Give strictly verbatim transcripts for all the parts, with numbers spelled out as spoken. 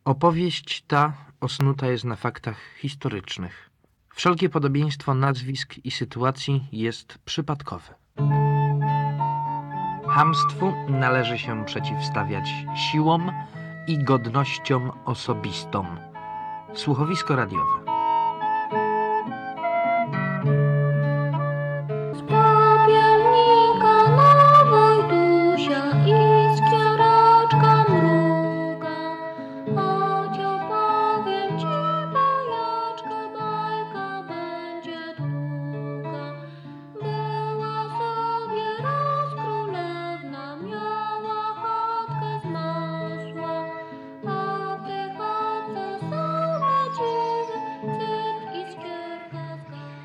Opowieść ta osnuta jest na faktach historycznych. Wszelkie podobieństwo nazwisk i sytuacji jest przypadkowe. Chamstwu należy się przeciwstawiać siłom i godnościom osobistom. Słuchowisko radiowe. Z popielnika na Wojtusia iskieraczka mruga. Choć opowiem ci bajaczkę, bajka będzie długa. Była sobie raz królewna, miała chatkę z masła, a w tej chatce same dziwy, cyk, iskierka z gaz.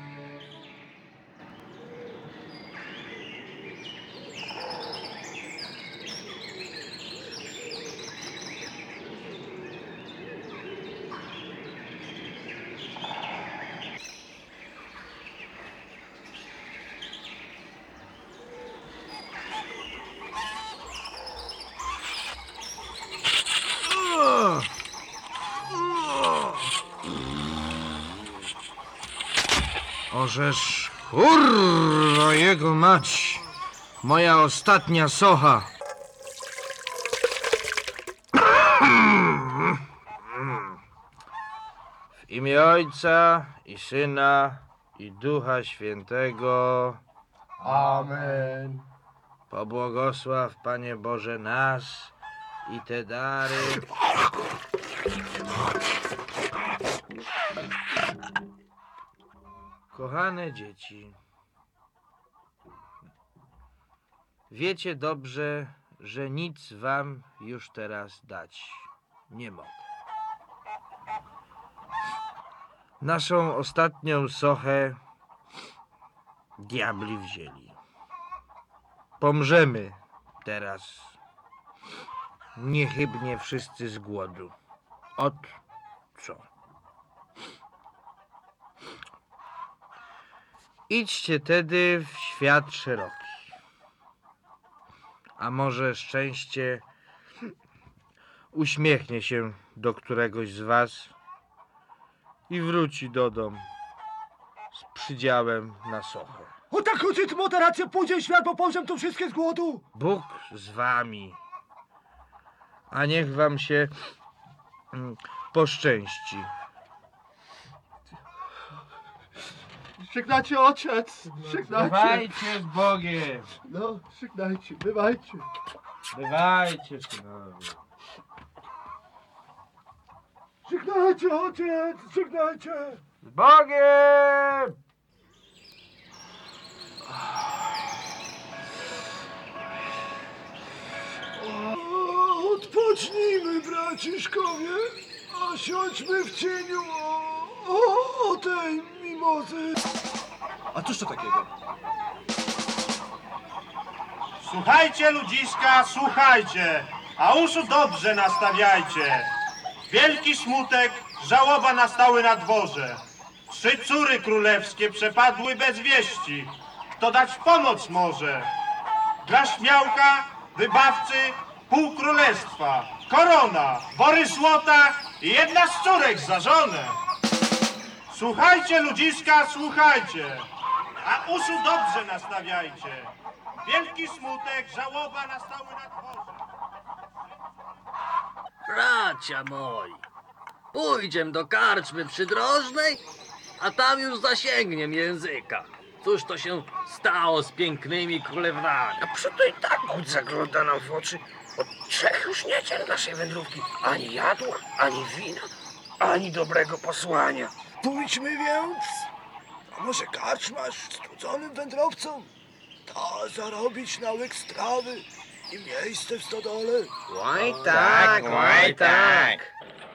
Ożeż, kurwa jego mać, moja ostatnia socha. W imię Ojca i Syna i Ducha Świętego. Amen. Pobłogosław, Panie Boże, nas i te dary. Kochane dzieci, wiecie dobrze, że nic wam już teraz dać nie mogę. Naszą ostatnią sochę diabli wzięli. Pomrzemy teraz niechybnie wszyscy z głodu. Ot co? Idźcie tedy w świat szeroki, a może szczęście uśmiechnie się do któregoś z was i wróci do domu z przydziałem na sochę. O tak chodzi, ty moderacja, pójdzie świat, bo pomrzem tu wszystkie z głodu. Bóg z wami, a niech wam się mm, poszczęści. Żegnajcie, ojciec, żegnajcie. Bywajcie z Bogiem, No, żegnajcie, bywajcie. bywajcie synowie. Żegnajcie, ojciec, żegnajcie. Z Bogiem! O, odpocznijmy, braciszkowie, a siądźmy w cieniu o, o, o tej mimozy. A cóż to takiego? Słuchajcie, ludziska, słuchajcie, a uszu dobrze nastawiajcie. Wielki smutek, żałoba nastały na dworze. Trzy córy królewskie przepadły bez wieści. Kto dać pomoc może? Dla śmiałka, wybawcy, pół królestwa, korona, bory złota i jedna z córek za żonę. Słuchajcie, ludziska, słuchajcie, a uszu dobrze nastawiajcie. Wielki smutek, żałoba nastały na dworze. Bracia moi, pójdziem do karczmy przydrożnej, a tam już zasięgniem języka. Cóż to się stało z pięknymi królewnami? A przeto i tak głód zagląda nam w oczy. Od trzech już niedziel naszej wędrówki ani jadła, ani wina, ani dobrego posłania. Pójdźmy więc, a może karczmasz strudzonym wędrowcom? Da zarobić na łyk strawy i miejsce w stodole. Oj tak, oj tak.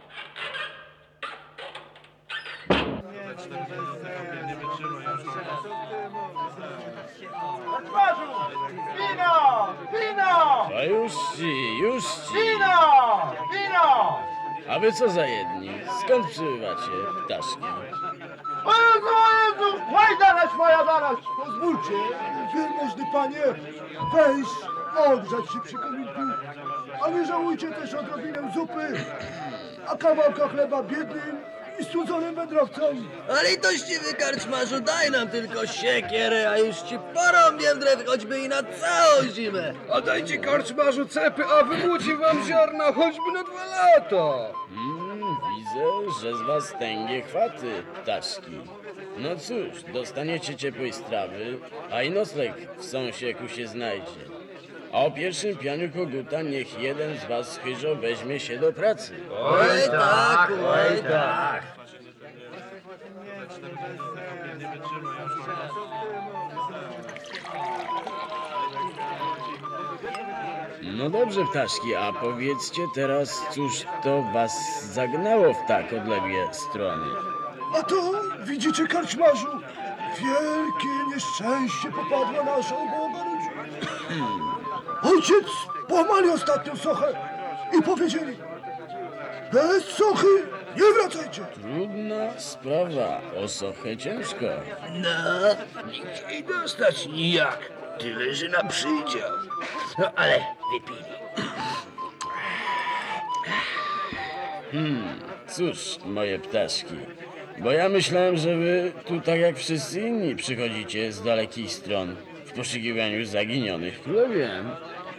Wino! Wino! A już ci, już ci. Wino! Wino! A wy co za jedni? Skąd przybywacie, ptaszkiem? O Jezu, o Jezu! Łajdaność moja daność! Pozwólcie, wielmożny panie, wejść, ogrzać się przy kominku, a nie żałujcie też odrobinę zupy, a a kawałka chleba biednym i strudzonym wędrowcom. A litościwy karczmarzu, daj nam tylko siekierę, a już ci porąbię drew, choćby i na całą zimę. A dajcie karczmarzu cepy, a wymłóci wam ziarna choćby na dwa lata. Mm, widzę, że z was tęgie chwaty, ptaszki. No cóż, dostaniecie ciepłej strawy, a i nocleg w sąsieku się znajdzie. A o pierwszym pianiu koguta niech jeden z was chyżo weźmie się do pracy. Oj tak, oj tak. No dobrze, ptaszki, a powiedzcie teraz, cóż to was zagnało w tak odległe strony? A to, widzicie, karczmarzu, wielkie nieszczęście popadło na naszą Bogarudziu. Ojciec połamali ostatnią sochę i powiedzieli, bez sochy nie wracajcie. Trudna sprawa, o sochę ciężko. No, nikt jej dostać nijak. Tyle, że nam przyjdzie. No, ale wypili. Hmm, cóż, moje ptaszki, bo ja myślałem, że wy tu tak jak wszyscy inni przychodzicie z dalekich stron w poszukiwaniu zaginionych królewien.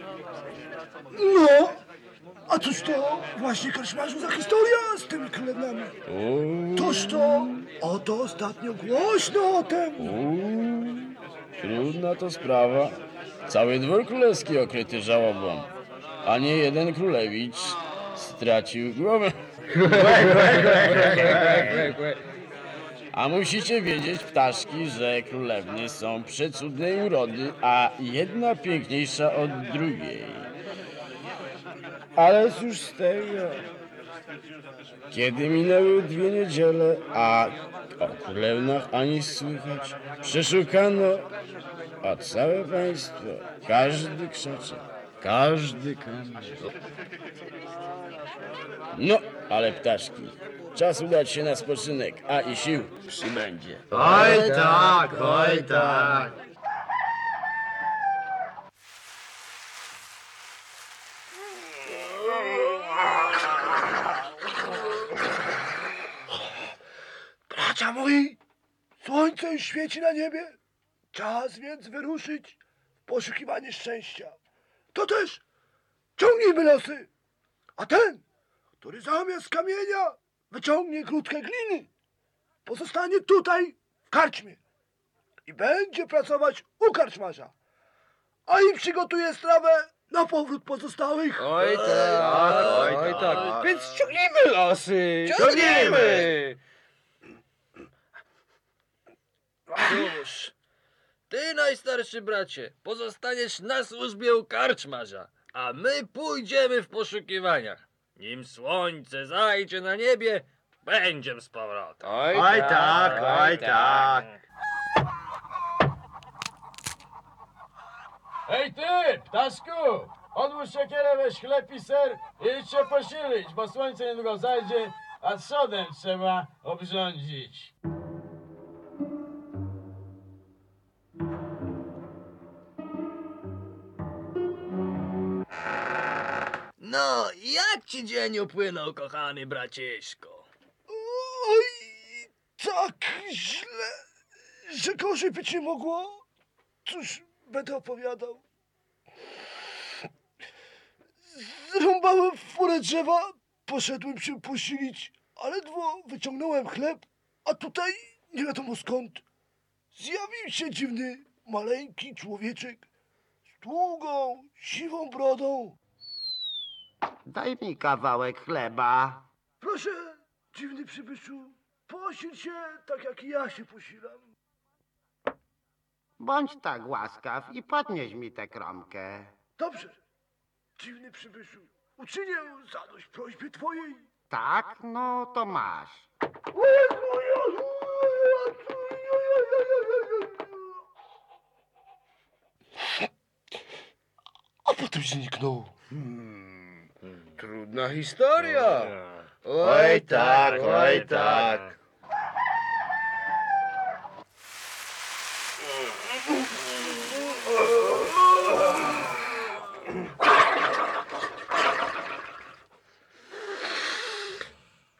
No, a cóż to właśnie, karczmarzu, za historia z tymi królewnami? Uuu, Toż to, oto ostatnio głośno o tym. uuu, trudna to sprawa. Cały dwór królewski okryty żałobą, a nie jeden królewicz stracił głowę. A musicie wiedzieć, ptaszki, że królewny są przecudnej urody, a jedna piękniejsza od drugiej. Ale cóż z tego? Kiedy minęły dwie niedziele, a o królewnach ani słychać, przeszukano, a całe państwo, każdy krzaczy, każdy kamer. No, ale ptaszki, czas udać się na spoczynek, a i sił przybędzie. Oj tak, oj tak. Bracia moi, słońce już świeci na niebie. Czas więc wyruszyć w poszukiwanie szczęścia. To też ciągnijmy losy. A ten, który zamiast kamienia wyciągnie grudkę gliny, pozostanie tutaj w karczmie i będzie pracować u karczmarza, a im przygotuje strawę na powrót pozostałych. Oj tak, oj tak. Więc ciągnijmy losy. Ciągnijmy! Cóż, ty, najstarszy bracie, pozostaniesz na służbie u karczmarza, a my pójdziemy w poszukiwaniach. Nim słońce zajdzie na niebie, będziemy z powrotem. Oj tak, oj tak. Hej ty, ptaszku! Odłóż siekierę, weź chleb i ser i idź się posilić, bo słońce niedługo zajdzie, a trzodem trzeba obrządzić. No, jak ci dzień upłynął, kochany braciszko? Oj, tak źle, że gorzej być nie mogło. Cóż będę opowiadał. Zrąbałem furę drzewa, poszedłem się posilić, a ledwo wyciągnąłem chleb, a tutaj nie wiadomo skąd zjawił się dziwny, maleńki człowieczek z długą, siwą brodą. Daj mi kawałek chleba. Proszę, dziwny przybyszu, posil się tak jak i ja się posilam. Bądź tak łaskaw i podnieś mi tę kromkę. Dobrze, dziwny przybyszu, uczynię zadość prośbie twojej. Tak? No to masz. A potem zniknął. Trudna historia. Oj tak, oj tak.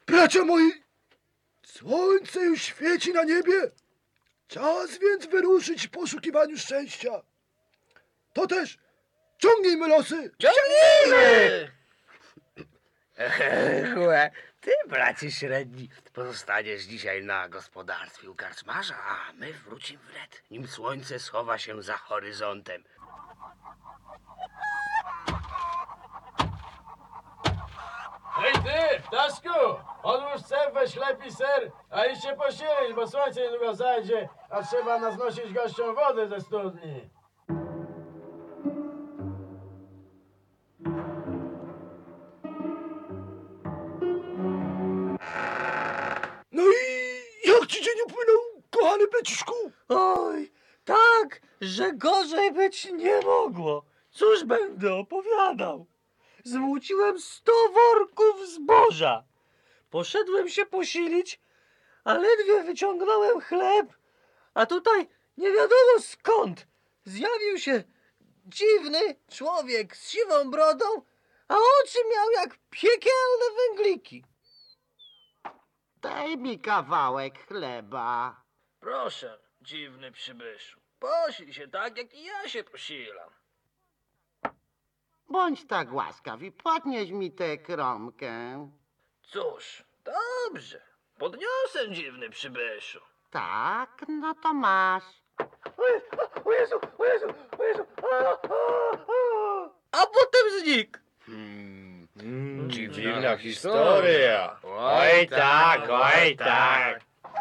Bracia moi, słońce już świeci na niebie. Czas więc wyruszyć w poszukiwaniu szczęścia. To też ciągnijmy losy. Ciągnijmy! Chłe, ty, bracie średni, pozostaniesz dzisiaj na gospodarstwie u karczmarza, a my wrócimy wnet, nim słońce schowa się za horyzontem. Hej ty, ptaszku! Odłóż cep, weź chleb i ser, a idź się posilić, bo słońce niedługo zajdzie, a trzeba naznosić gościom wodę ze studni. No i jak ci dzień upłynął, kochany Pleciszku? Oj, tak, że gorzej być nie mogło. Cóż będę opowiadał? Zmuciłem sto worków zboża. Poszedłem się posilić, a ledwie wyciągnąłem chleb, a tutaj nie wiadomo skąd zjawił się dziwny człowiek z siwą brodą, a oczy miał jak piekielne węgliki. Daj mi kawałek chleba. Proszę, dziwny przybyszu, posil się tak, jak i ja się posilam. Bądź tak łaskaw i podnieś mi tę kromkę. Cóż, dobrze, podniosę, dziwny przybyszu. Tak, no to masz. O Jezu, o Jezu, o Jezu. A, a, a. A potem znikł. Dziwna historia. Oj tak, oj tak.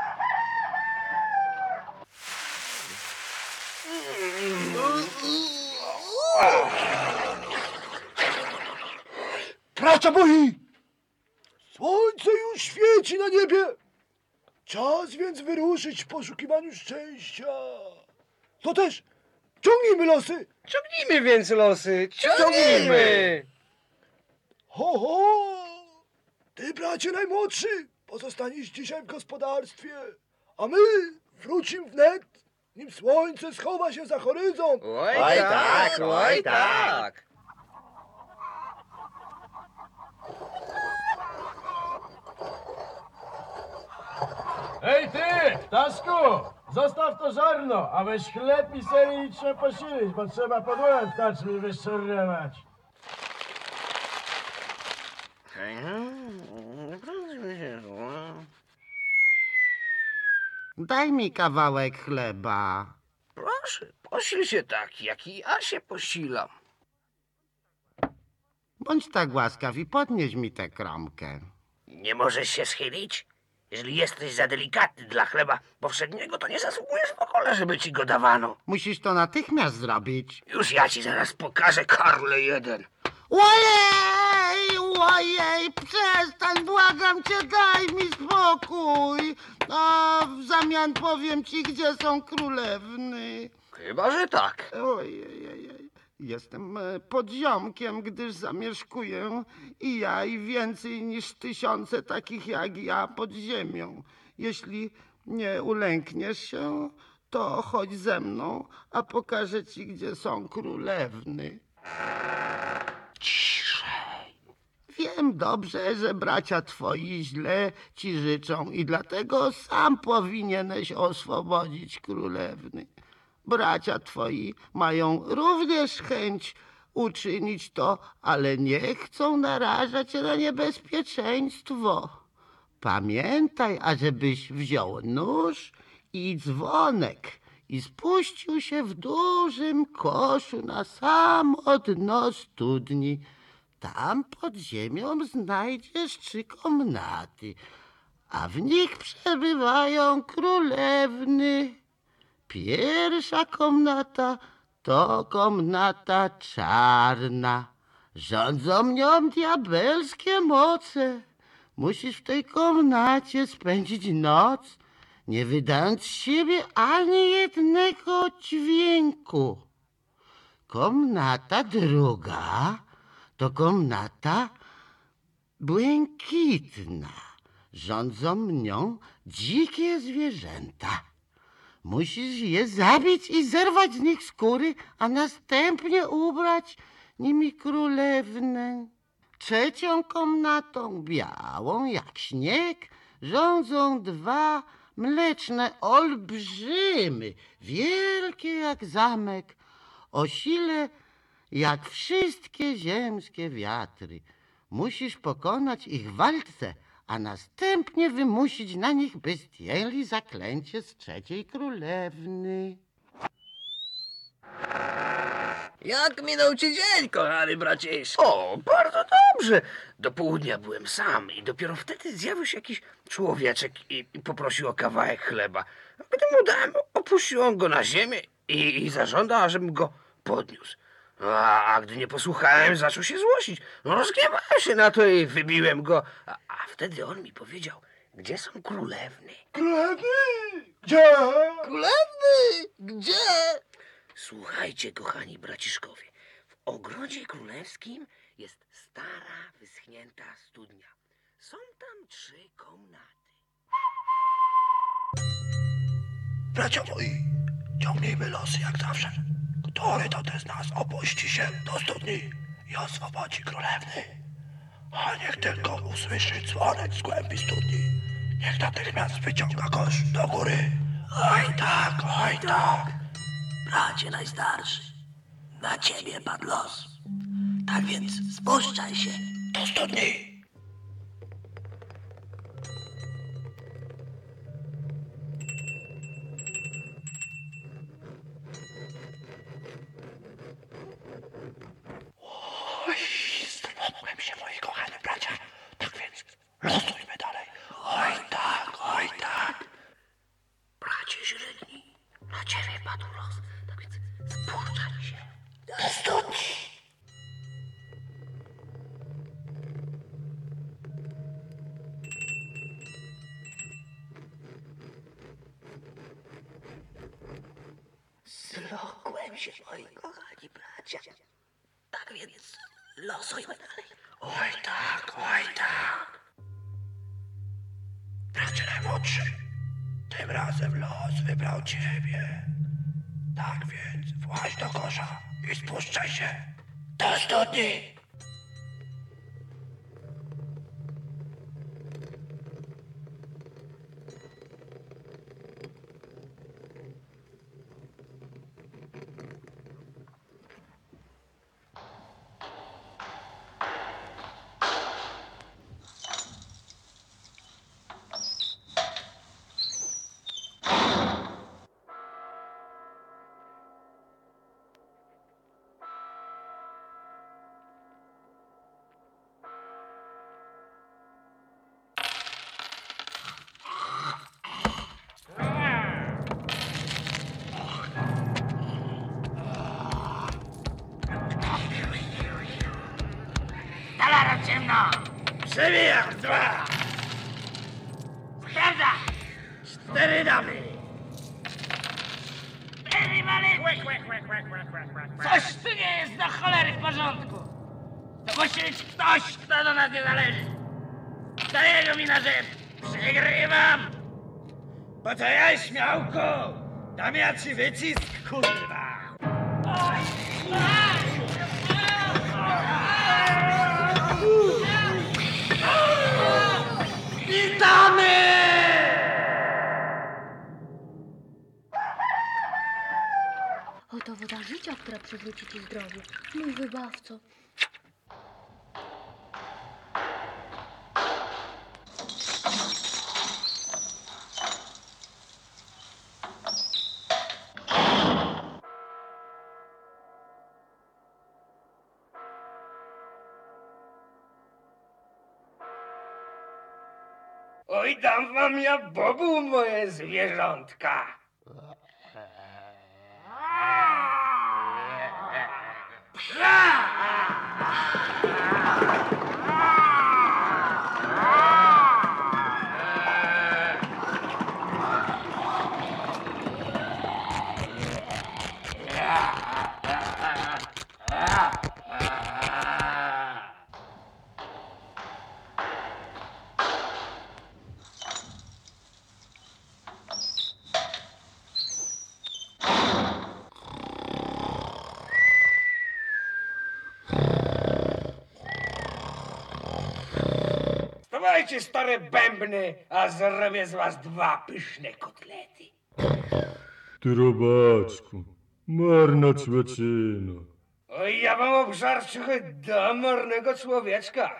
Bracia moi, słońce już świeci na niebie. Czas więc wyruszyć w poszukiwaniu szczęścia. To też ciągnijmy losy. Ciągnijmy więc losy, ciągnijmy. Ho, ho! Ty, bracie najmłodszy, pozostaniesz dzisiaj w gospodarstwie, a my wrócimy wnet, nim słońce schowa się za horyzont. Oj tak, oj tak. Hej ty, ptaszku! Zostaw to żarno, a weź chleb i ser i idź się posilić, bo trzeba podłogę w karczmie wyszczeriewać. Daj mi kawałek chleba. Proszę, posil się tak, jak i ja się posilam. Bądź tak łaskaw i podnieś mi tę kromkę. Nie możesz się schylić? Jeżeli jesteś za delikatny dla chleba powszedniego, to nie zasługujesz w ogóle, żeby ci go dawano. Musisz to natychmiast zrobić. Już ja ci zaraz pokażę, Karle jeden. Ojej, ojej, przestań, błagam cię, daj mi spokój. A w zamian powiem ci, gdzie są królewny. Chyba, że tak. Ojej, ojej. Jestem e, podziomkiem, gdyż zamieszkuję i ja i więcej niż tysiące takich jak ja pod ziemią. Jeśli nie ulękniesz się, to chodź ze mną, a pokażę ci, gdzie są królewny. Ciszej. Wiem dobrze, że bracia twoi źle ci życzą i dlatego sam powinieneś oswobodzić królewny. Bracia twoi mają również chęć uczynić to, ale nie chcą narażać na niebezpieczeństwo. Pamiętaj, ażebyś wziął nóż i dzwonek i spuścił się w dużym koszu na samo dno studni. Tam pod ziemią znajdziesz trzy komnaty, a w nich przebywają królewny. Pierwsza komnata to komnata czarna. Rządzą nią diabelskie moce. Musisz w tej komnacie spędzić noc, nie wydając z siebie ani jednego dźwięku. Komnata druga to komnata błękitna. Rządzą nią dzikie zwierzęta. Musisz je zabić i zerwać z nich skóry, a następnie ubrać nimi królewnę. Trzecią komnatą, białą jak śnieg, rządzą dwa mleczne olbrzymy, wielkie jak zamek, o sile jak wszystkie ziemskie wiatry. Musisz pokonać ich w walce, a następnie wymusić na nich bestieli zaklęcie z trzeciej królewny. Jak minął ci dzień, kochany braciszku? O, bardzo dobrze. Do południa byłem sam i dopiero wtedy zjawił się jakiś człowieczek i, i poprosił o kawałek chleba. Gdy mu dałem, opuścił on go na ziemię i, i zażądał, żebym go podniósł. A, a gdy nie posłuchałem, zaczął się złościć. No, rozgniewałem się na to i wybiłem go. A, a wtedy on mi powiedział, gdzie są królewny. Królewny! Gdzie? Królewny! Gdzie? Słuchajcie, kochani braciszkowie, w ogrodzie królewskim jest stara, wyschnięta studnia. Są tam trzy komnaty. Bracia moi, ciągnijmy losy jak zawsze. Który to z nas opuści się do studni i oswobodzi królewny? A niech tylko usłyszy dzwonek z głębi studni. Niech natychmiast wyciąga kosz do góry. Oj tak, oj tak. Bracie najstarszy, na ciebie padł los. Tak więc spuszczaj się Do studni. Oj, zlomłem się, moi kochani bracia. Tak więc losujmy dalej. Oj tak, oj tak. bracie średni. Na ciebie padł los. Tak więc spuszczaj się Do studni. Zlokłem się, moi kochani bracia. Tak więc losujmy dalej. Oj tak, oj tak. Bracie najmłodszy, tym razem los wybrał ciebie. Tak więc właź do kosza i spuszczaj się do studni. Talara ciemno! Przewijam dwa, Sprawdza! cztery damy. Cztery male! Coś tu nie jest do cholery w porządku! To musi być ktoś, kto do nas nie należy! To jego wina, że przegrywam! Po co ja, śmiałko? Dam ja ci wycisk, kurwa! Oto woda życia, która przywróci ci zdrowie. Mój wybawco. Oj, dam wam ja Bogu moje zwierzątka. Dajcie stare bębny, a zrobię z was dwa pyszne kotlety. Ty robaczku, marna człeczyno. Oj, ja wam obżarczuchy dam marnego człowieczka.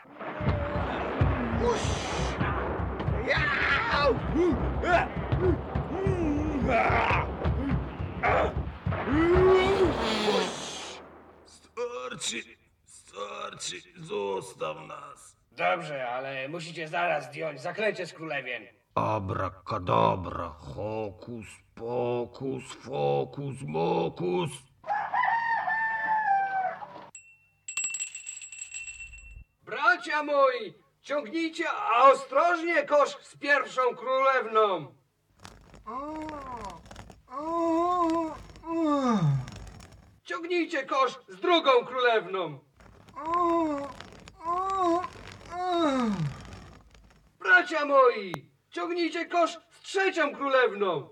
Starczy, starczy, zostaw nas. Dobrze, ale musicie zaraz zdjąć zaklęcie z królewien. Abrakadabra, hokus pokus, fokus mokus. Bracia moi, ciągnijcie, a ostrożnie kosz z pierwszą królewną. Ciągnijcie kosz z drugą królewną. Bracia moi, ciągnijcie kosz z trzecią królewną.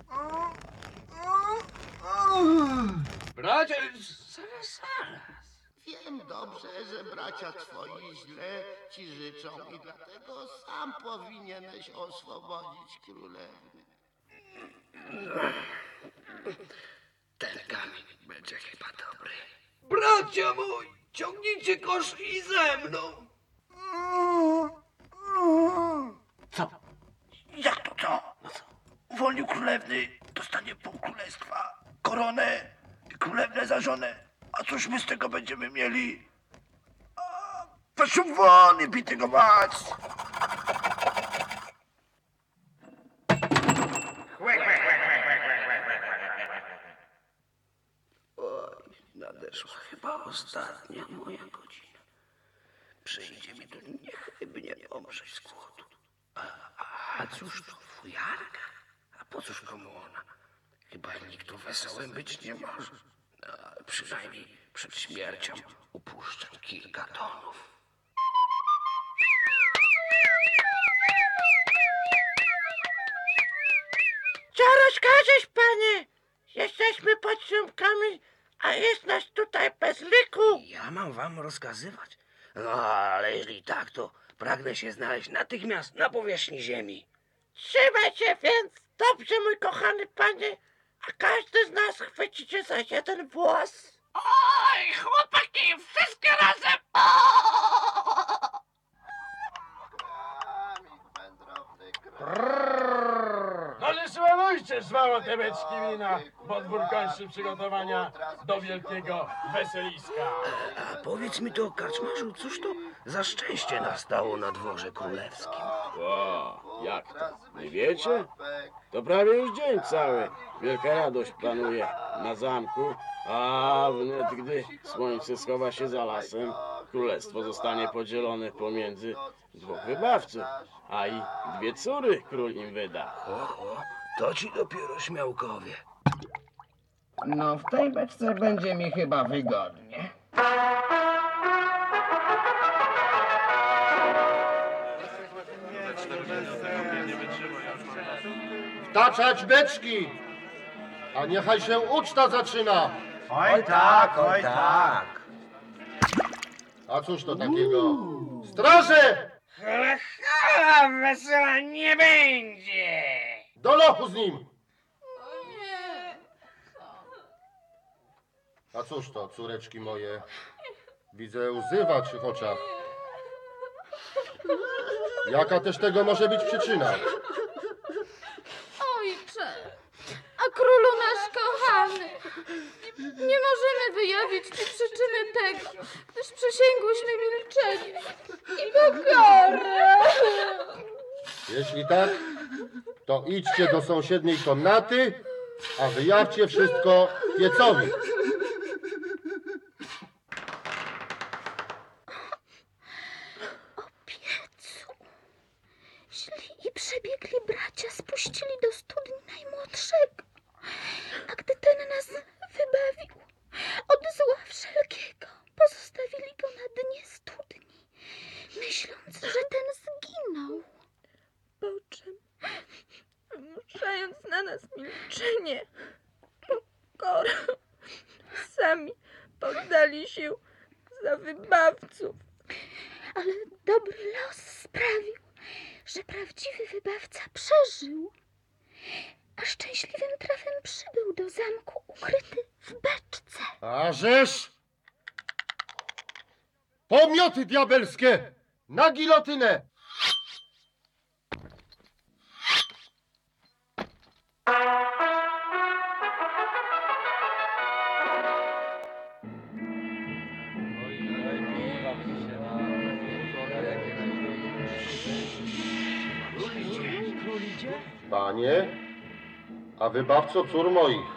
Bracia, zaraz, zaraz. Wiem dobrze, że bracia twoi źle ci życzą i dlatego sam powinieneś oswobodzić królewnę. Ten kamień będzie chyba dobry. Bracia moi, ciągnijcie kosz i ze mną. Co? Jak to co? No co? Uwolnił królewny, dostanie pół królestwa, koronę i królewnę za żonę. A cóż my z tego będziemy mieli? A, proszę won i bity go mać! Oj, nadeszła chyba ostatnia moja godzina. Przyjdzie mi tu niechybnie umrzeć z głodu. A, a cóż to fujarka? A po cóż komu ona? Chyba nikt tu wesołym być nie może. A, przynajmniej przed śmiercią upuszczam kilka tonów. Co rozkażesz, panie? Jesteśmy pod słupkami, a jest nas tutaj bez liku. Ja mam wam rozkazywać? No, ale jeżeli tak, to pragnę się znaleźć natychmiast na powierzchni ziemi. Trzymaj się więc dobrze, mój kochany panie, a każdy z nas chwyci cię za jeden włos. Oj, chłopaki, wszystkie razem! No nie szanujcie, żwało te beczki wina, bo dwór kończy przygotowania do wielkiego weseliska. A powiedz mi to, karczmarzu, cóż to za szczęście nastało na dworze królewskim? O, jak to? Nie wiecie? To prawie już dzień cały. Wielka radość panuje na zamku, a wnet gdy słońce schowa się za lasem, królestwo zostanie podzielone pomiędzy dwóch wybawców, a i dwie córy król im wyda. Oho, to ci dopiero śmiałkowie. No, w tej beczce będzie mi chyba wygodnie. Wtaczać beczki! A niechaj się uczta zaczyna! Oj tak, oj tak. A cóż to takiego? Straże! Ale hala wesela nie będzie! Do lochu z nim! A cóż to, córeczki moje? Widzę łzy w waszych oczach. Jaka też tego może być przyczyna? Ojcze, a królu nasz kochany, nie możemy wyjawić ci przyczyny tego, gdyż przysięgłyśmy milczenie i pokorę. Jeśli tak, to idźcie do sąsiedniej komnaty, a wyjawcie wszystko piecowi. O piecu. Źli i przebiegli bracia spuścili do studni najmłodszego, a gdy ten nas wybawił od zła wszelkiego, pozostawili go na dnie studni, myśląc, że ten zginął. Po czym, wymuszając na nas milczenie, pokorę, sami poddali się za wybawców. Ale dobry los sprawił, że prawdziwy wybawca przeżył, a szczęśliwym trafem przybył do zamku ukryty w beczce. A żeż! Pomioty diabelskie! Na gilotynę! Panie, a wybawco cór moich,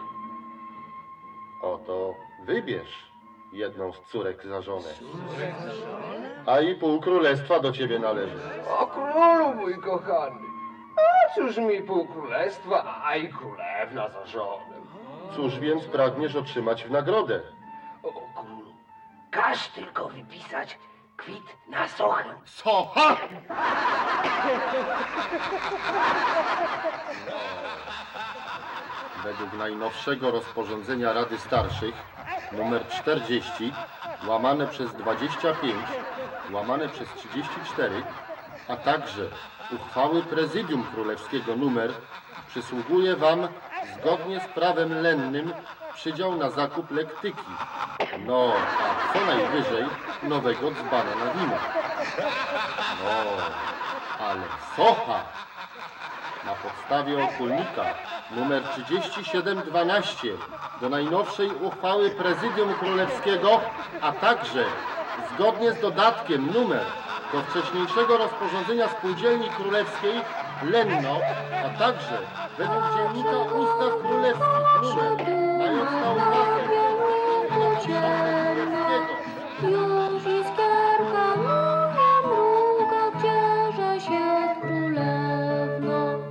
oto wybierz jedną z córek za żonę, a i pół królestwa do ciebie należy. O królu mój kochany, a cóż mi pół królestwa, a i królewna za żonę. Cóż więc pragniesz otrzymać w nagrodę? O królu, każ tylko wypisać kwit na sochę. Socha! Według najnowszego rozporządzenia Rady Starszych numer czterdzieści, łamane przez dwadzieścia pięć, łamane przez trzydzieści cztery, a także uchwały Prezydium Królewskiego numer, przysługuje wam zgodnie z prawem lennym przydział na zakup lektyki. No, a co najwyżej nowego dzbana na wino. No, ale socha na podstawie okulnika numer trzydzieści siedem dwanaście do najnowszej uchwały Prezydium Królewskiego, a także zgodnie z dodatkiem numer do wcześniejszego rozporządzenia Spółdzielni Królewskiej Lenno, a także według Dziennika Ustaw Królewskich numer mając na uwadze Królewskiego. Już iskierka moja mruga, gdzieże się królewno.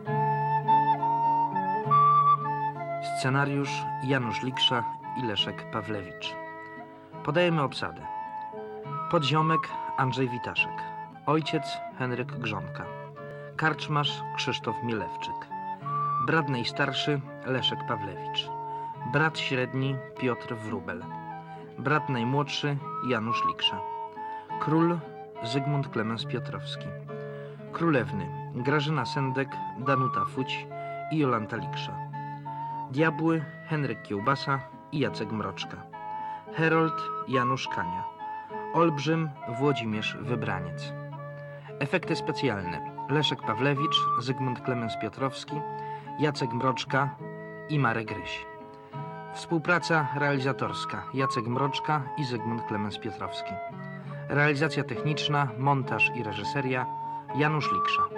Scenariusz Janusz Liksza i Leszek Pawlewicz. Podajemy obsadę. Podziomek Andrzej Witaszek. Ojciec Henryk Grzonka. Karczmarz Krzysztof Milewczyk. Brat najstarszy Leszek Pawlewicz. Brat średni Piotr Wróbel. Brat najmłodszy Janusz Liksza. Król Zygmunt Klemens Piotrowski. Królewny Grażyna Sendek, Danuta Fuć i Jolanta Liksza. Diabły Henryk Kiełbasa i Jacek Mroczka. Herold Janusz Kania. Olbrzym Włodzimierz Wybraniec. Efekty specjalne Leszek Pawlewicz, Zygmunt Klemens Piotrowski, Jacek Mroczka i Marek Ryś. Współpraca realizatorska Jacek Mroczka i Zygmunt Klemens Piotrowski. Realizacja techniczna, montaż i reżyseria Janusz Liksza.